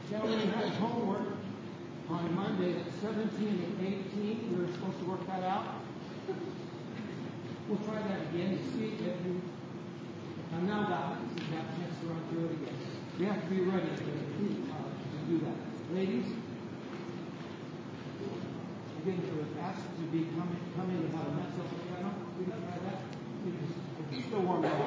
Gentlemen, you had homework on Monday at 17 and 18. We were supposed to work that out. We'll try that again to see if you have now got it. So you have a chance to run through it again. You have to be ready to do that. Ladies, again, you were asked to be coming to have a mezzo soprano. We can try that. It's still warm up.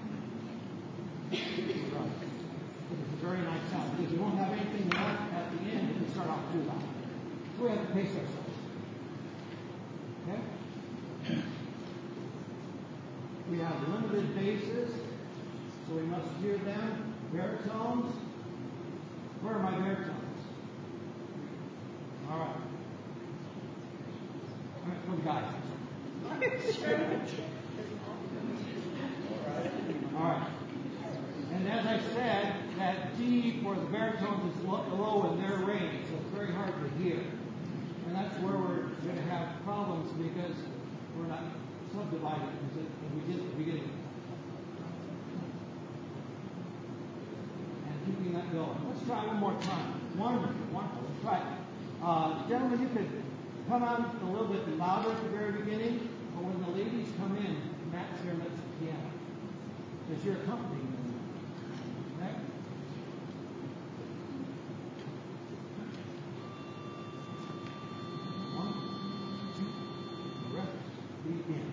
It's a very nice sound because we won't have anything left at the end if we start off too loud. So we have to pace ourselves. Okay? We have limited basses, so we must hear them. Baritones. Where are my baritones? All right. All right, from guys. All right. And as I said, that D for the baritones is low in their range, so it's very hard to hear. And that's where we're going to have problems because we're not subdivided as we did at the beginning. And keeping that going. Let's try one more time. Wonderful. Let's try it. Gentlemen, you could come out a little bit louder at the very beginning, but when the ladies come in, match their lips to the piano. Because you're accompanying them. Okay? One, two, the rest begin.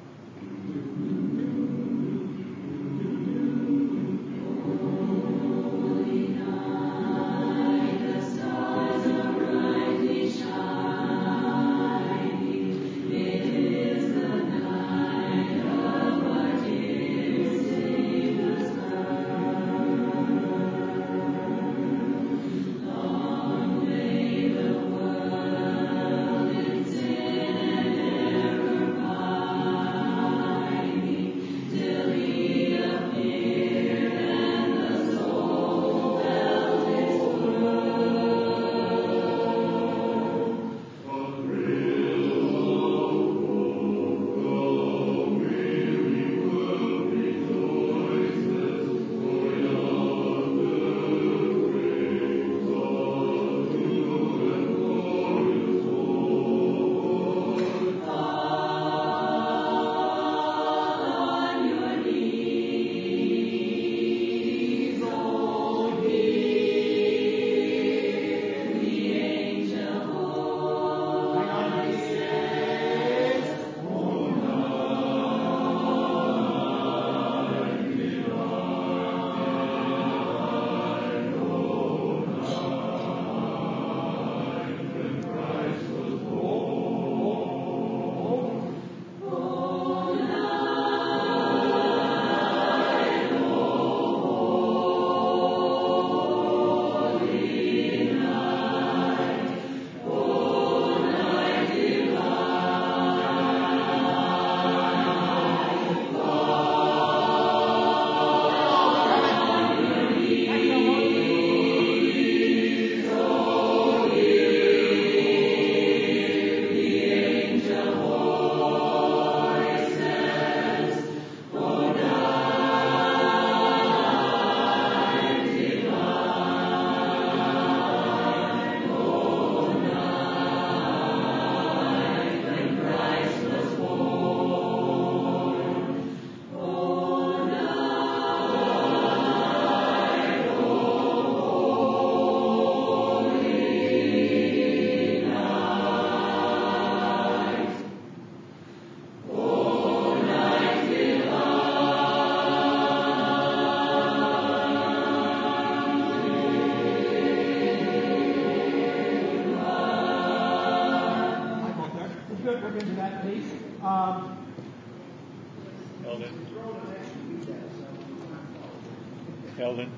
Eldon.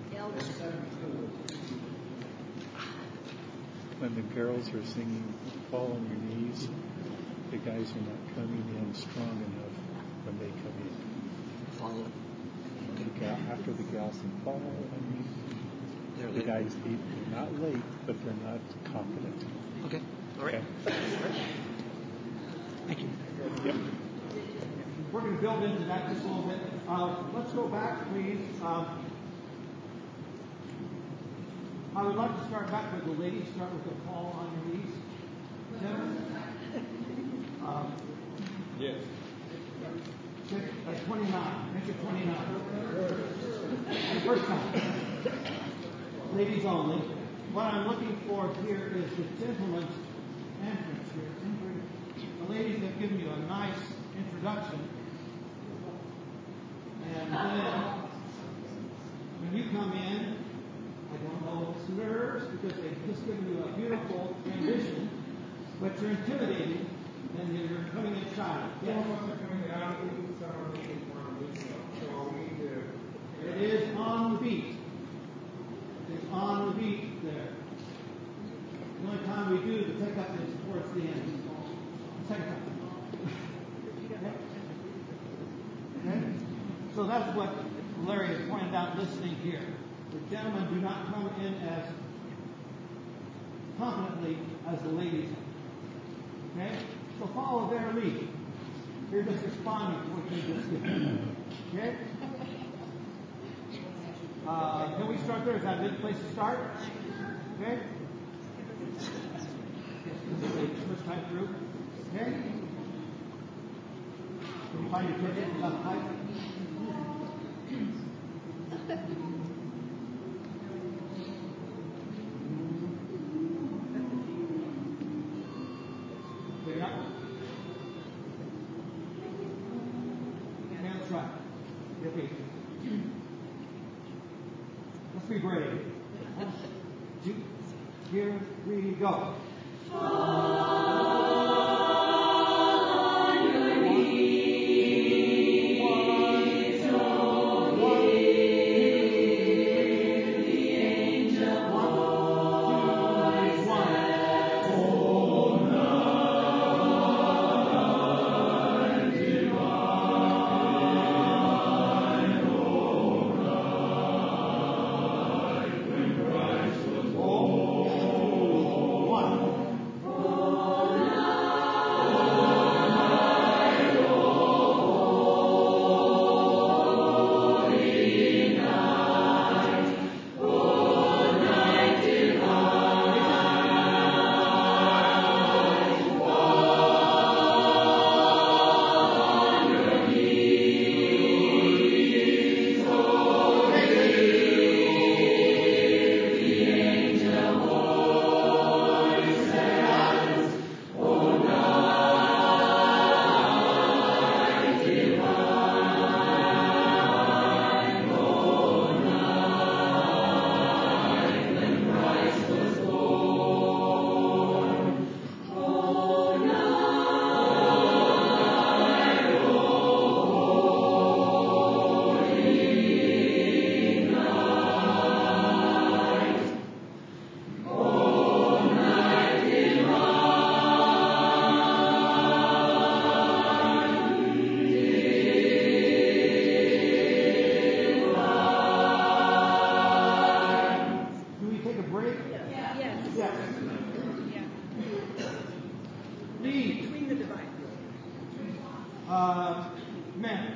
When the girls are singing Fall on Your Knees, the guys are not coming in strong enough when they come in. Follow. After the gals sing Fall on Your Knees, the guys, they're not late, but they're not confident. Okay. All right. Okay. Thank you. Yep. We're going to build into that just a little bit. Let's go back, please. I would like to start back with the ladies. Start with the fall on your knees. Gentlemen? Yes. 29. Make it 29. The first time. Ladies only. What I'm looking for here is the gentleman's entrance here. The ladies have given you a nice introduction. And then when you come in, I don't know if it's nerves because they've just given you a beautiful transition, but you're intimidating and you're coming in shy. Yes. It is on the beat. It's on the beat there. The only time we do the pickup is towards the end. Second time. Okay? So that's what Larry has pointed out listening here. The gentlemen do not come in as confidently as the ladies. Okay? So follow their lead. You're just responding to what they just did. Okay? Can we start there? Is that a good place to start? Okay? This is the first time through. Okay? Can you find your ticket? Is that the pipe? Clear up? Hands right. Get me. Let's be brave. 1, 2, here we go. Men.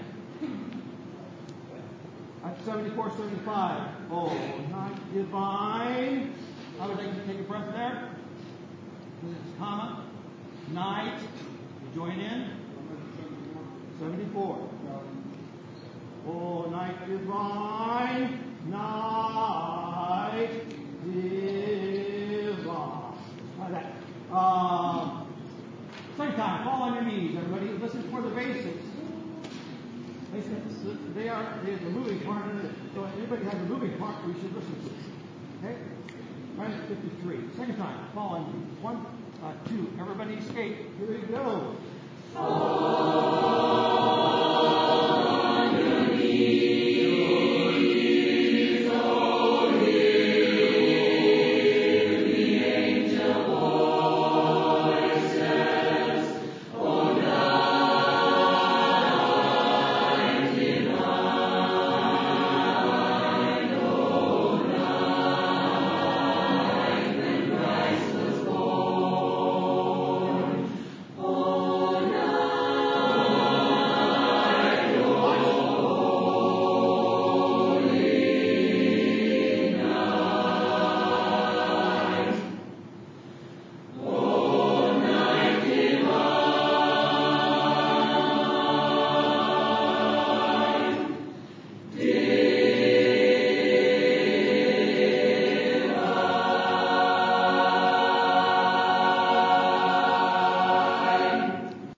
At 74, 75. Oh, night divine. I would like you to take a breath there. It's comma. Night. You join in. 74. Oh, night divine. Night divine. Like that. Second time, fall on your knees, everybody. Listen for the basics. They are the moving part of it. So if anybody has a moving part, we should listen to. Okay? Minus 53. Second time, fall on knees. 1, 2. Everybody skate. Here we go.